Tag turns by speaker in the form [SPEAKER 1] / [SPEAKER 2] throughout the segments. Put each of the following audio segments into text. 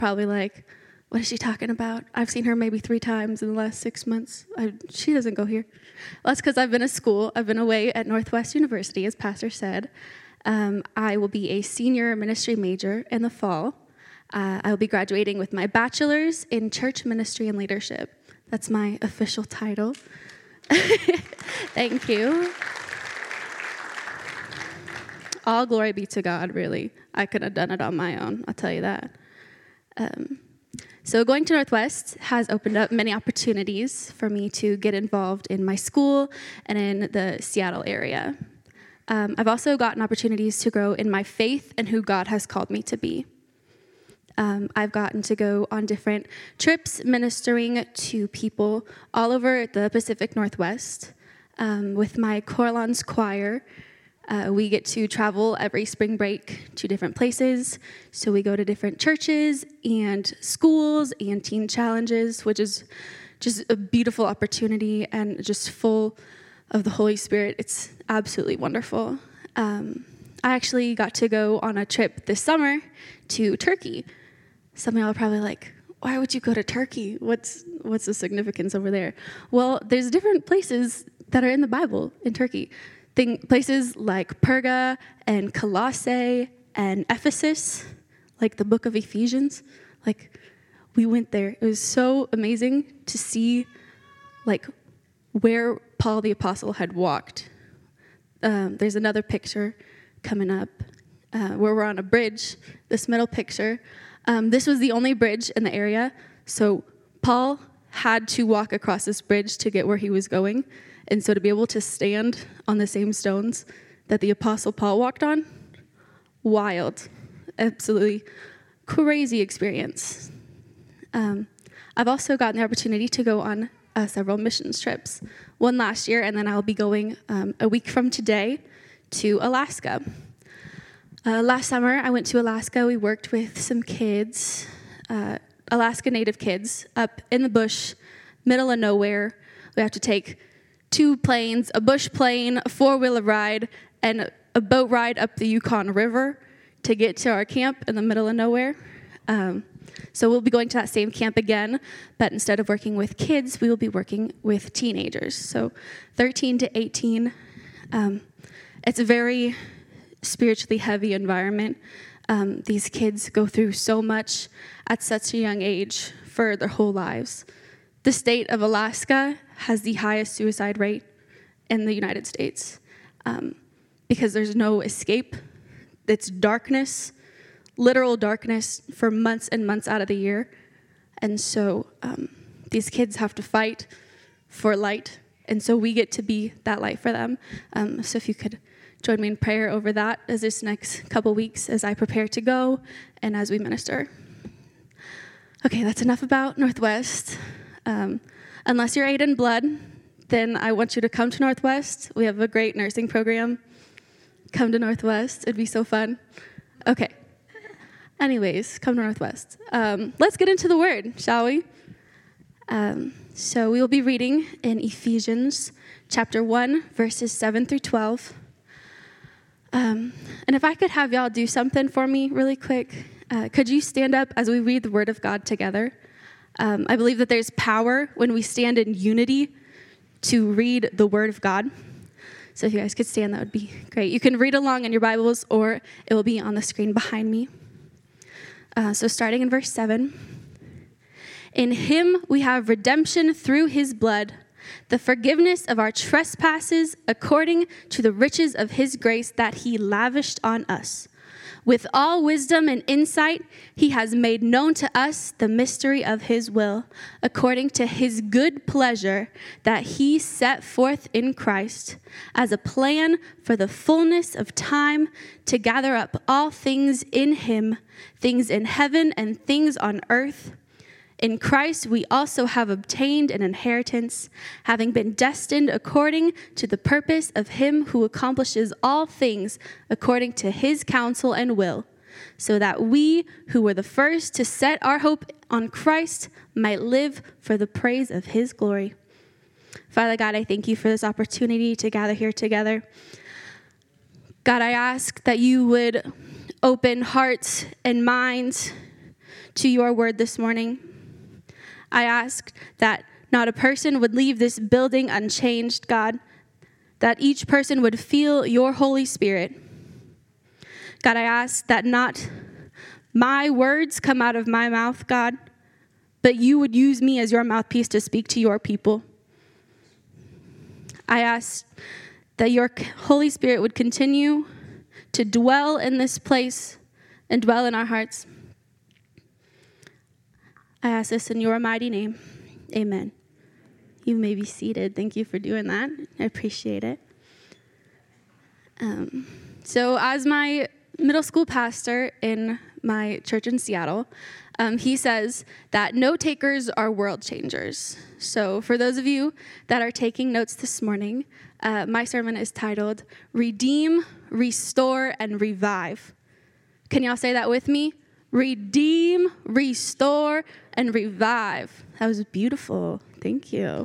[SPEAKER 1] probably like, what is she talking about? I've seen her maybe 3 times in the last 6 months. She doesn't go here. Well, that's because I've been at school. I've been away at Northwest University, as Pastor said. I will be a senior ministry major in the fall. I will be graduating with my bachelor's in church ministry and leadership. That's my official title. Thank you. All glory be to God, really. I could have done it on my own, I'll tell you that. So going to Northwest has opened up many opportunities for me to get involved in my school and in the Seattle area. I've also gotten opportunities to grow in my faith and who God has called me to be. I've gotten to go on different trips ministering to people all over the Pacific Northwest. With my Coralons choir, we get to travel every spring break to different places. So we go to different churches and schools and teen challenges, which is just a beautiful opportunity and just full of the Holy Spirit. It's absolutely wonderful. I actually got to go on a trip this summer to Turkey. Some of y'all are probably like, why would you go to Turkey? What's the significance over there? Well, there's different places that are in the Bible in Turkey. Places like Perga and Colossae and Ephesus, like the book of Ephesians. Like, we went there. It was so amazing to see, like, where Paul the Apostle had walked. There's another picture coming up where we're on a bridge, this middle picture. This was the only bridge in the area, so Paul had to walk across this bridge to get where he was going. And so to be able to stand on the same stones that the Apostle Paul walked on, wild, absolutely crazy experience. I've also gotten the opportunity to go on several missions trips. One last year, and then I'll be going a week from today to Alaska. Last summer, I went to Alaska. We worked with some kids, Alaska Native kids, up in the bush, middle of nowhere. We have to take 2 planes, a bush plane, a 4-wheeler ride, and a boat ride up the Yukon River to get to our camp in the middle of nowhere. So we'll be going to that same camp again, but instead of working with kids, we will be working with teenagers, so 13 to 18. It's a very spiritually heavy environment. These kids go through so much at such a young age for their whole lives. The state of Alaska has the highest suicide rate in the United States because there's no escape. It's darkness, literal darkness for months and months out of the year. And so these kids have to fight for light. And so we get to be that light for them. So if you could join me in prayer over that as this next couple weeks as I prepare to go and as we minister. Okay, that's enough about Northwest. Unless you're Aiden Blood, then I want you to come to Northwest. We have a great nursing program. Come to Northwest. It'd be so fun. Okay. Anyways, come to Northwest. Let's get into the Word, shall we? So we will be reading in Ephesians chapter 1, verses 7 through 12. And if I could have y'all do something for me really quick, could you stand up as we read the Word of God together? I believe that there's power when we stand in unity to read the Word of God. So if you guys could stand, that would be great. You can read along in your Bibles, or it will be on the screen behind me. So starting in verse 7. In him we have redemption through his blood, the forgiveness of our trespasses according to the riches of his grace that he lavished on us. With all wisdom and insight, he has made known to us the mystery of his will, according to his good pleasure that he set forth in Christ as a plan for the fullness of time to gather up all things in him, things in heaven and things on earth. In Christ, we also have obtained an inheritance, having been destined according to the purpose of him who accomplishes all things according to his counsel and will, so that we who were the first to set our hope on Christ might live for the praise of his glory. Father God, I thank you for this opportunity to gather here together. God, I ask that you would open hearts and minds to your word this morning. I ask that not a person would leave this building unchanged, God, that each person would feel your Holy Spirit. God, I ask that not my words come out of my mouth, God, but you would use me as your mouthpiece to speak to your people. I ask that your Holy Spirit would continue to dwell in this place and dwell in our hearts. I ask this in your mighty name. Amen. You may be seated. Thank you for doing that. I appreciate it. So as my middle school pastor in my church in Seattle, he says that note takers are world changers. So for those of you that are taking notes this morning, my sermon is titled, Redeem, Restore, and Revive. Can y'all say that with me? Redeem, restore, and revive. That was beautiful. Thank you.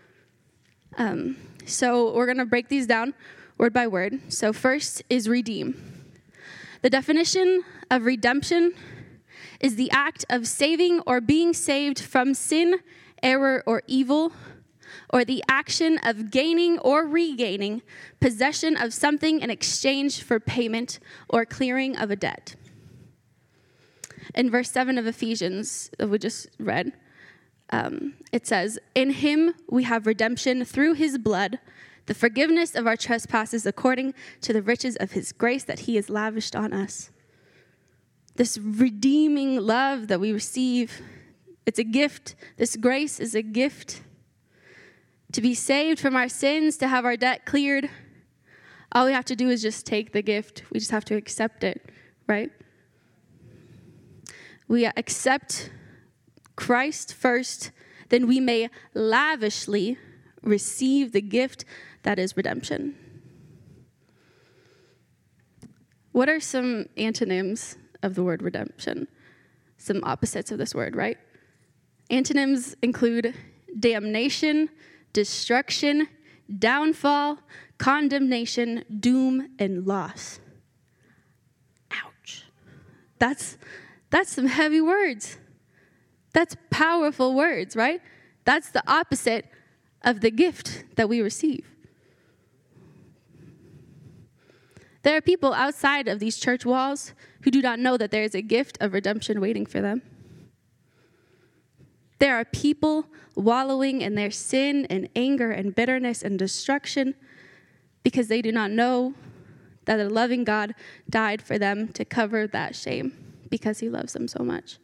[SPEAKER 1] So we're going to break these down word by word. So first is redeem. The definition of redemption is the act of saving or being saved from sin, error, or evil, or the action of gaining or regaining possession of something in exchange for payment or clearing of a debt. In verse 7 of Ephesians that we just read, it says, in him we have redemption through his blood, the forgiveness of our trespasses according to the riches of his grace that he has lavished on us. This redeeming love that we receive, it's a gift. This grace is a gift. To be saved from our sins, to have our debt cleared, all we have to do is just take the gift. We just have to accept it, right? We accept Christ first, then we may lavishly receive the gift that is redemption. What are some antonyms of the word redemption? Some opposites of this word, right? Antonyms include damnation, destruction, downfall, condemnation, doom, and loss. Ouch. That's some heavy words. That's powerful words, right? That's the opposite of the gift that we receive. There are people outside of these church walls who do not know that there is a gift of redemption waiting for them. There are people wallowing in their sin and anger and bitterness and destruction because they do not know that a loving God died for them to cover that shame because he loves them so much.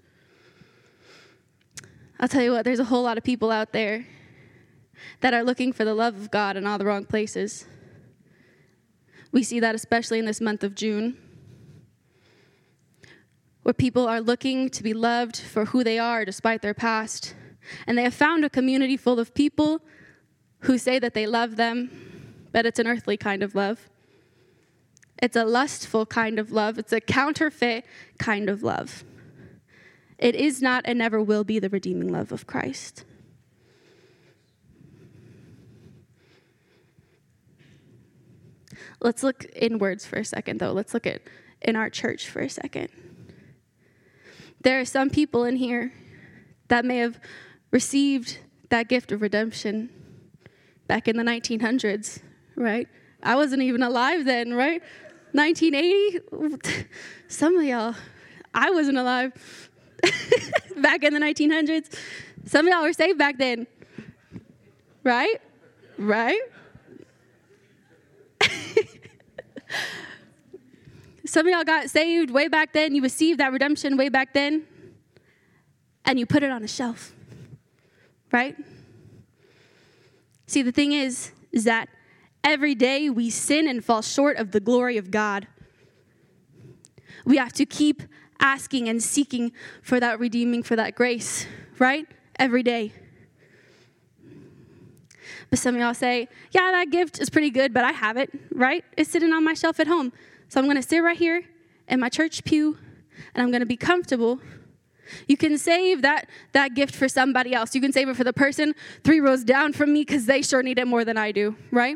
[SPEAKER 1] I'll tell you what, there's a whole lot of people out there that are looking for the love of God in all the wrong places. We see that especially in this month of June, where people are looking to be loved for who they are despite their past. And they have found a community full of people who say that they love them, but it's an earthly kind of love. It's a lustful kind of love. It's a counterfeit kind of love. It is not and never will be the redeeming love of Christ. Let's look inwards for a second, though. Let's look at in our church for a second. There are some people in here that may have received that gift of redemption back in the 1900s, right? I wasn't even alive then, right? 1980? Some of y'all, I wasn't alive back in the 1900s. Some of y'all were saved back then, right? Right? Some of y'all got saved way back then. You received that redemption way back then. And you put it on a shelf. Right? See, the thing is that every day we sin and fall short of the glory of God. We have to keep asking and seeking for that redeeming, for that grace. Right? Every day. But some of y'all say, yeah, that gift is pretty good, but I have it, right? It's sitting on my shelf at home. So I'm going to sit right here in my church pew, and I'm going to be comfortable. You can save that gift for somebody else. You can save it for the person 3 rows down from me because they sure need it more than I do, right?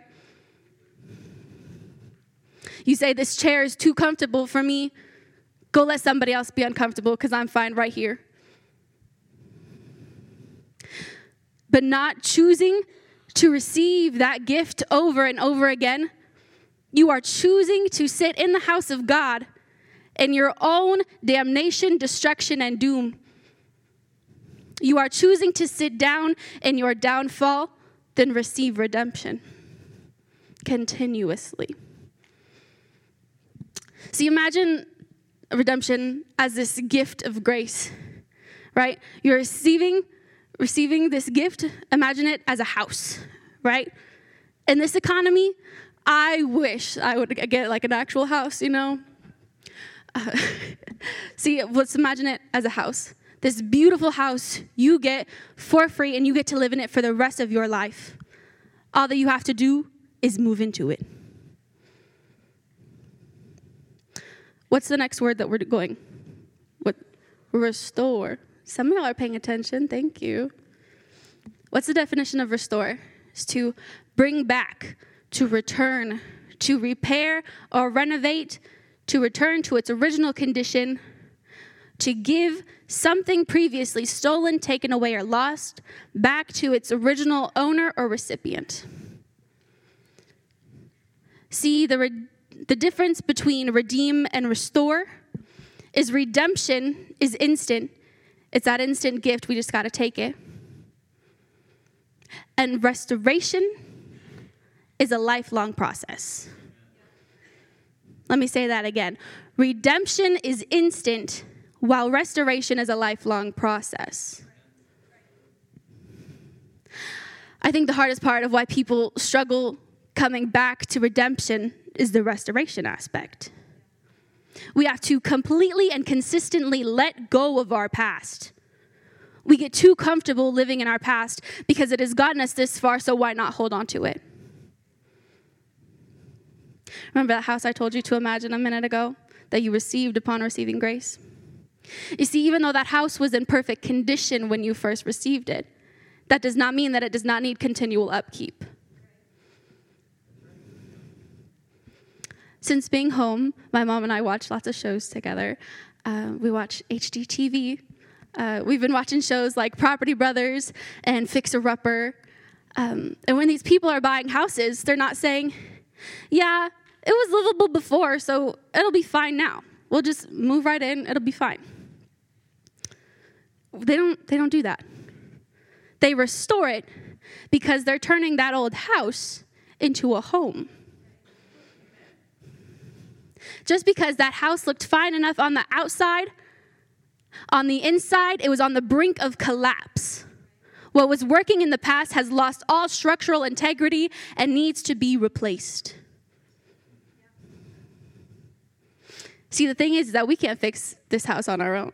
[SPEAKER 1] You say, this chair is too comfortable for me. Go let somebody else be uncomfortable because I'm fine right here. but not choosing to receive that gift over and over again, you are choosing to sit in the house of God in your own damnation, destruction, and doom. You are choosing to sit down in your downfall than receive redemption continuously. See, imagine redemption as this gift of grace, right? You're receiving this gift. Imagine it as a house, right? In this economy, I wish I would get like an actual house, you know? See, let's imagine it as a house. This beautiful house you get for free, and you get to live in it for the rest of your life. All that you have to do is move into it. What's the next word that we're going? What? Restore. Some of y'all are paying attention. Thank you. What's the definition of restore? It's to bring back, to return, to repair or renovate, to return to its original condition, to give something previously stolen, taken away, or lost back to its original owner or recipient. See, the difference between redeem and restore is redemption is instant. It's that instant gift. We just got to take it. And restoration is a lifelong process. Let me say that again. Redemption is instant, while restoration is a lifelong process. I think the hardest part of why people struggle coming back to redemption is the restoration aspect. We have to completely and consistently let go of our past. We get too comfortable living in our past because it has gotten us this far, so why not hold on to it? Remember that house I told you to imagine a minute ago that you received upon receiving grace? You see, even though that house was in perfect condition when you first received it, that does not mean that it does not need continual upkeep. Since being home, my mom and I watch lots of shows together. We watch HGTV. We've been watching shows like Property Brothers and Fixer Upper. And when these people are buying houses, they're not saying, yeah, it was livable before, so it'll be fine now. We'll just move right in, it'll be fine. They don't do that. They restore it because they're turning that old house into a home. Just because that house looked fine enough on the outside, on the inside, it was on the brink of collapse. What was working in the past has lost all structural integrity and needs to be replaced. See, the thing is that we can't fix this house on our own.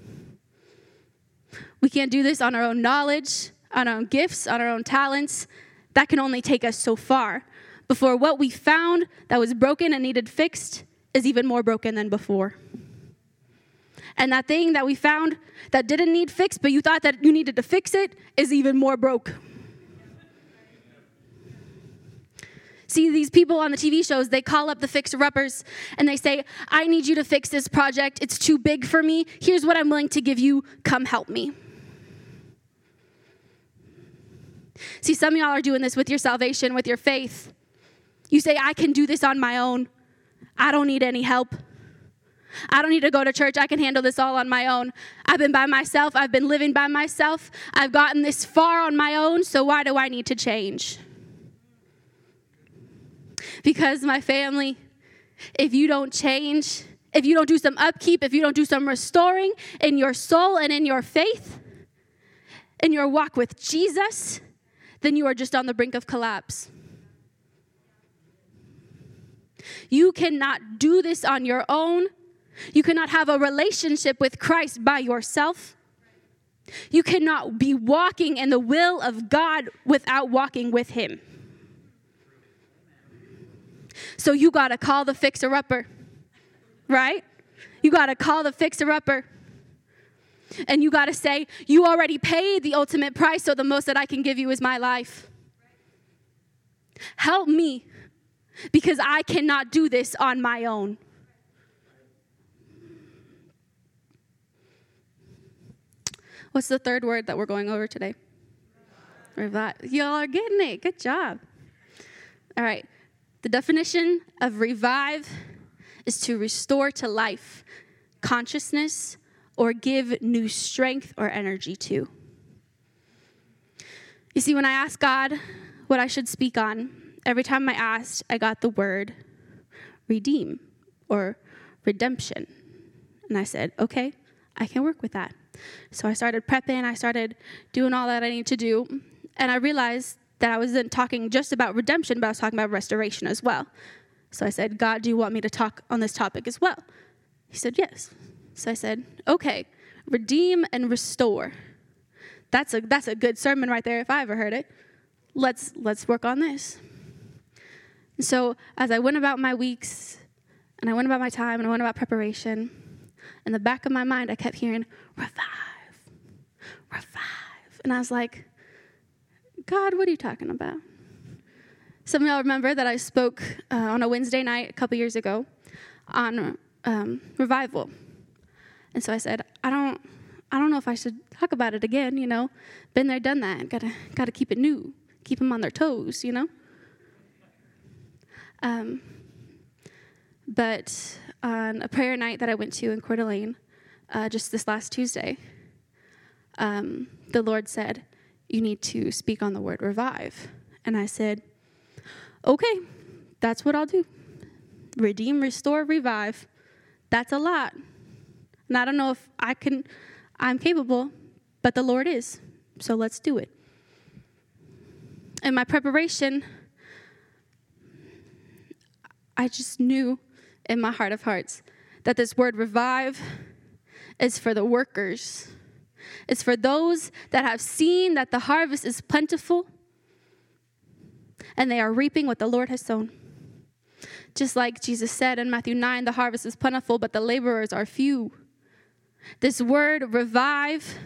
[SPEAKER 1] We can't do this on our own knowledge, on our own gifts, on our own talents. That can only take us so far before what we found that was broken and needed fixed is even more broken than before. And that thing that we found that didn't need fixed, but you thought that you needed to fix it, is even more broke. See, these people on the TV shows, they call up the fixer-uppers and they say, I need you to fix this project. It's too big for me. Here's what I'm willing to give you. Come help me. See, some of y'all are doing this with your salvation, with your faith. You say, I can do this on my own. I don't need any help. I don't need to go to church. I can handle this all on my own. I've been by myself. I've been living by myself. I've gotten this far on my own, so why do I need to change? Because my family, if you don't change, if you don't do some upkeep, if you don't do some restoring in your soul and in your faith, in your walk with Jesus, then you are just on the brink of collapse. You cannot do this on your own. You cannot have a relationship with Christ by yourself. You cannot be walking in the will of God without walking with Him. So you got to call the fixer-upper, right? You got to call the fixer-upper. And you got to say, you already paid the ultimate price, so the most that I can give you is my life. Help me, because I cannot do this on my own. What's the third word that we're going over today? Revive. Y'all are getting it. Good job. All right. The definition of revive is to restore to life, consciousness, or give new strength or energy to. You see, when I asked God what I should speak on, every time I asked, I got the word redeem or redemption. And I said, okay, I can work with that. So I started prepping. I started doing all that I need to do. And I realized that I wasn't talking just about redemption, but I was talking about restoration as well. So I said, God, do you want me to talk on this topic as well? He said, yes. So I said, okay, redeem and restore. That's a good sermon right there if I ever heard it. Let's work on this. And so as I went about my weeks, and I went about my time, and I went about preparation, in the back of my mind, I kept hearing, revive, revive. And I was like, God, what are you talking about? Some of y'all remember that I spoke on a Wednesday night a couple years ago on revival. And so I said, I don't know if I should talk about it again, you know. Been there, done that. Gotta keep it new. Keep them on their toes, you know. But on a prayer night that I went to in Coeur d'Alene, just this last Tuesday, the Lord said, you need to speak on the word revive. And I said, okay, that's what I'll do. Redeem, restore, revive. That's a lot. And I don't know if I'm capable, but the Lord is. So let's do it. In my preparation, I just knew in my heart of hearts that this word revive is for the workers. It's for those that have seen that the harvest is plentiful and they are reaping what the Lord has sown. Just like Jesus said in Matthew 9, the harvest is plentiful, but the laborers are few. This word revive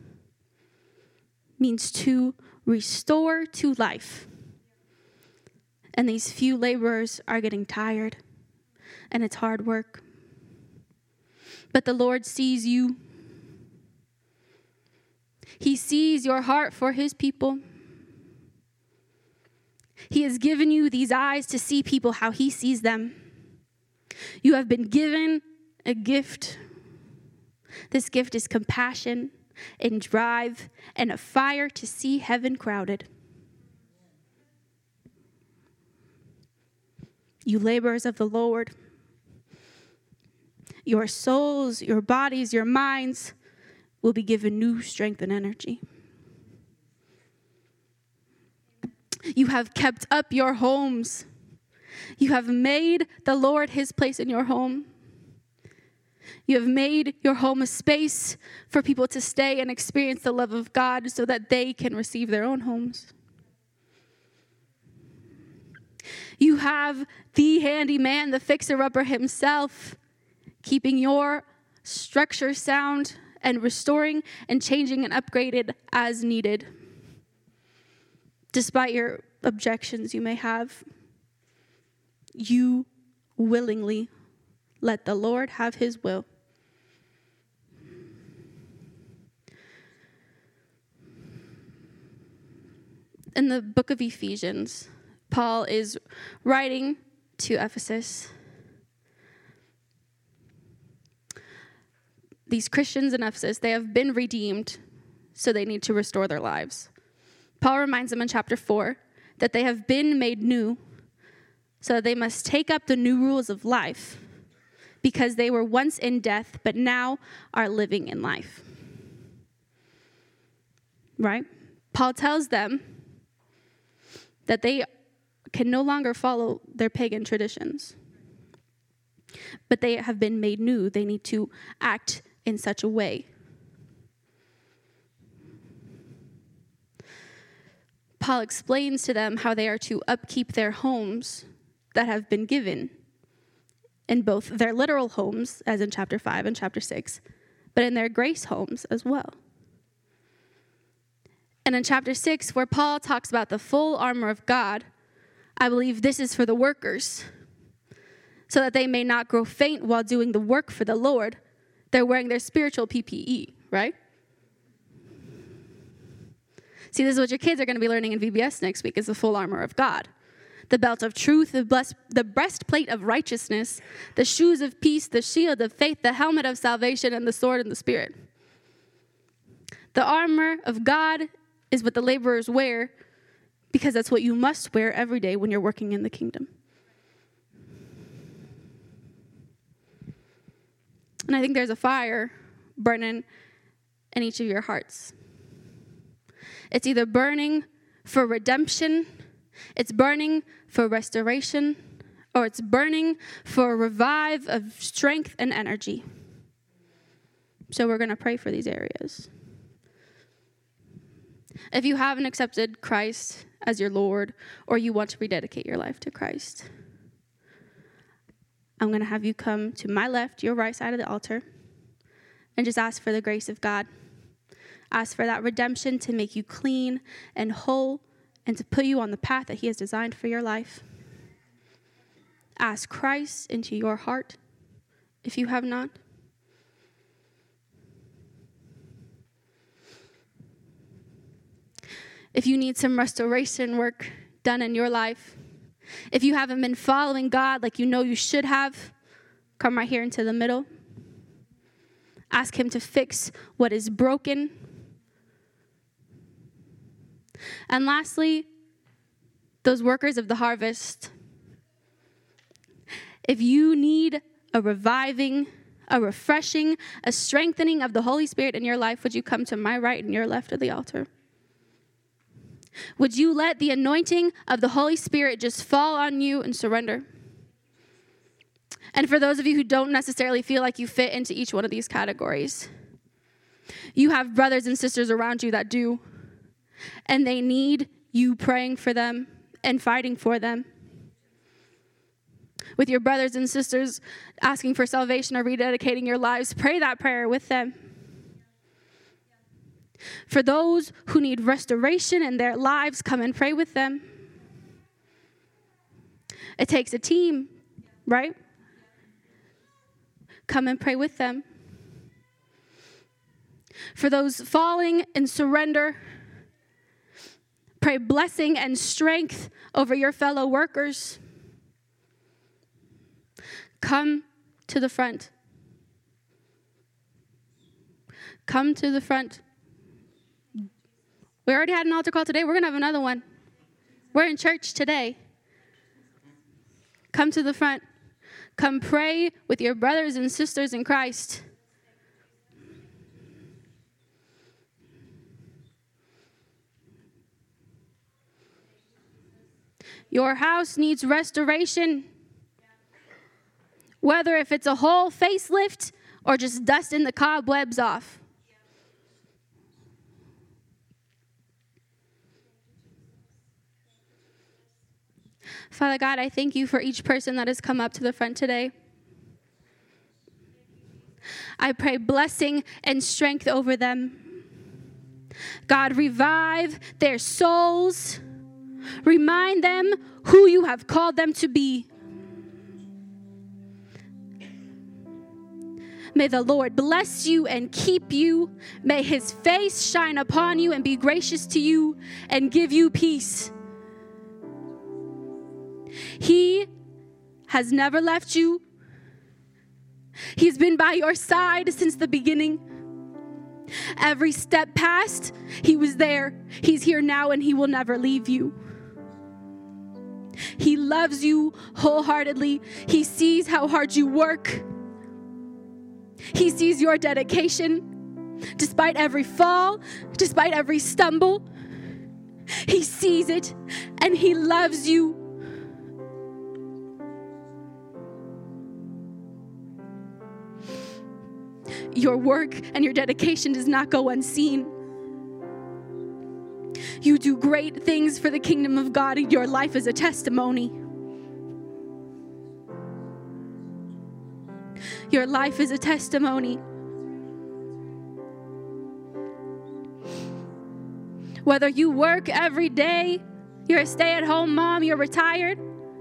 [SPEAKER 1] means to restore to life. And these few laborers are getting tired, and it's hard work. But the Lord sees you. He sees your heart for his people. He has given you these eyes to see people how he sees them. You have been given a gift. This gift is compassion and drive and a fire to see heaven crowded. You laborers of the Lord, your souls, your bodies, your minds will be given new strength and energy. You have kept up your homes. You have made the Lord his place in your home. You have made your home a space for people to stay and experience the love of God so that they can receive their own homes. You have the handyman, the fixer-upper himself, keeping your structure sound and restoring and changing and upgraded as needed. Despite your objections you may have, you willingly let the Lord have his will. In the book of Ephesians, Paul is writing to Ephesus. These Christians in Ephesus, they have been redeemed, so they need to restore their lives. Paul reminds them in chapter 4 that they have been made new, so that they must take up the new rules of life, because they were once in death, but now are living in life. Right? Paul tells them that they can no longer follow their pagan traditions, but they have been made new. They need to act in such a way. Paul explains to them how they are to upkeep their homes that have been given, in both their literal homes, as in chapter 5 and chapter 6, but in their grace homes as well. And in chapter 6, where Paul talks about the full armor of God, I believe this is for the workers, so that they may not grow faint while doing the work for the Lord. They're wearing their spiritual PPE, right? See, this is what your kids are going to be learning in VBS next week, is the full armor of God. The belt of truth, the breastplate of righteousness, the shoes of peace, the shield of faith, the helmet of salvation, and the sword in the Spirit. The armor of God is what the laborers wear, because that's what you must wear every day when you're working in the kingdom. And I think there's a fire burning in each of your hearts. It's either burning for redemption, it's burning for restoration, or it's burning for a revive of strength and energy. So we're going to pray for these areas. If you haven't accepted Christ as your Lord, or you want to rededicate your life to Christ, I'm going to have you come to my left, your right side of the altar, and just ask for the grace of God. Ask for that redemption to make you clean and whole and to put you on the path that he has designed for your life. Ask Christ into your heart if you have not. If you need some restoration work done in your life, if you haven't been following God like you know you should have, come right here into the middle. Ask him to fix what is broken. And lastly, those workers of the harvest. If you need a reviving, a refreshing, a strengthening of the Holy Spirit in your life, would you come to my right and your left of the altar? Would you let the anointing of the Holy Spirit just fall on you and surrender? And for those of you who don't necessarily feel like you fit into each one of these categories, you have brothers and sisters around you that do, and they need you praying for them and fighting for them. With your brothers and sisters asking for salvation or rededicating your lives, pray that prayer with them. For those who need restoration in their lives, come and pray with them. It takes a team, right? Come and pray with them. For those falling in surrender, pray blessing and strength over your fellow workers. Come to the front. Come to the front. We already had an altar call today. We're going to have another one. We're in church today. Come to the front. Come pray with your brothers and sisters in Christ. Your house needs restoration. Whether if it's a whole facelift or just dusting the cobwebs off. Father God, I thank you for each person that has come up to the front today. I pray blessing and strength over them. God, revive their souls. Remind them who you have called them to be. May the Lord bless you and keep you. May his face shine upon you and be gracious to you and give you peace. He has never left you. He's been by your side since the beginning. Every step past, he was there. He's here now and he will never leave you. He loves you wholeheartedly. He sees how hard you work. He sees your dedication. Despite every fall, despite every stumble, he sees it and he loves you. Your work and your dedication does not go unseen. You do great things for the kingdom of God, and your life is a testimony. Your life is a testimony. Whether you work every day, you're a stay-at-home mom, you're retired,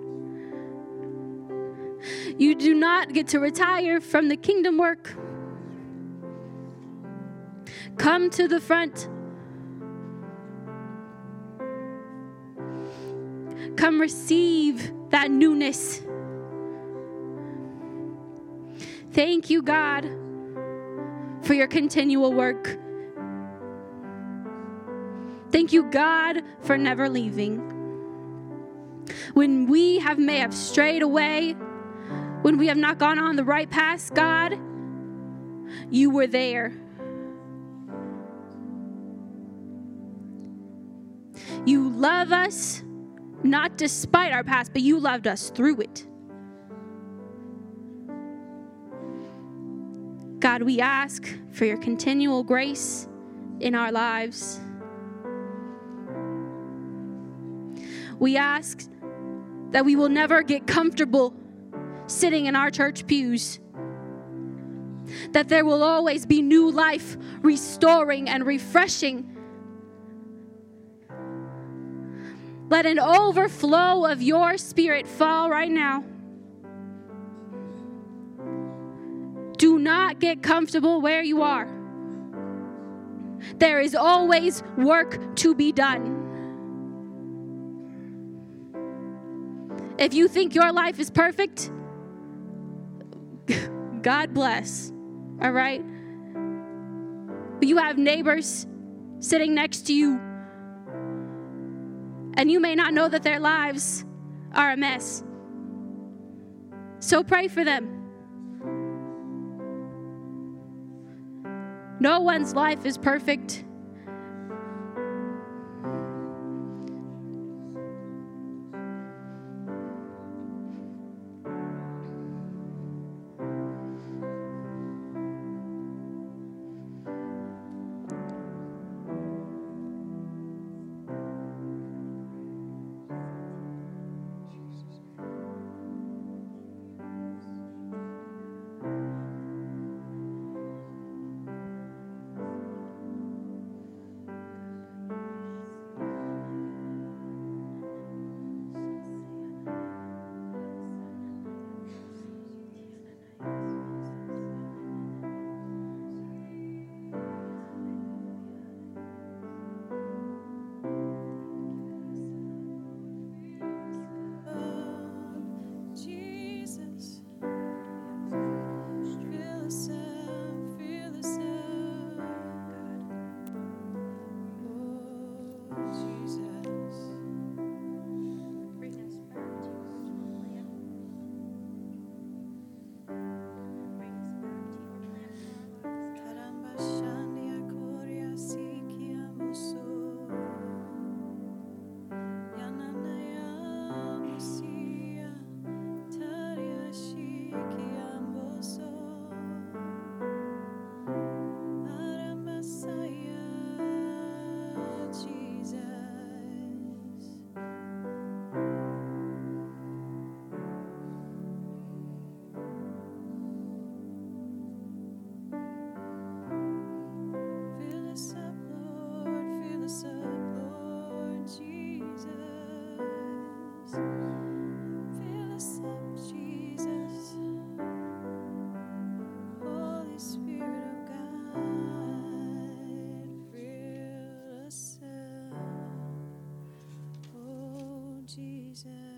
[SPEAKER 1] you do not get to retire from the kingdom work. Come to the front. Come receive that newness. Thank you, God, for your continual work. Thank you, God, for never leaving. When we may have strayed away, when we have not gone on the right path, God, you were there. You love us, not despite our past, but you loved us through it. God, we ask for your continual grace in our lives. We ask that we will never get comfortable sitting in our church pews, that there will always be new life, restoring and refreshing. Let an overflow of your Spirit fall right now. Do not get comfortable where you are. There is always work to be done. If you think your life is perfect, God bless, all right? But you have neighbors sitting next to you, and you may not know that their lives are a mess. So pray for them. No one's life is perfect.
[SPEAKER 2] Jesus.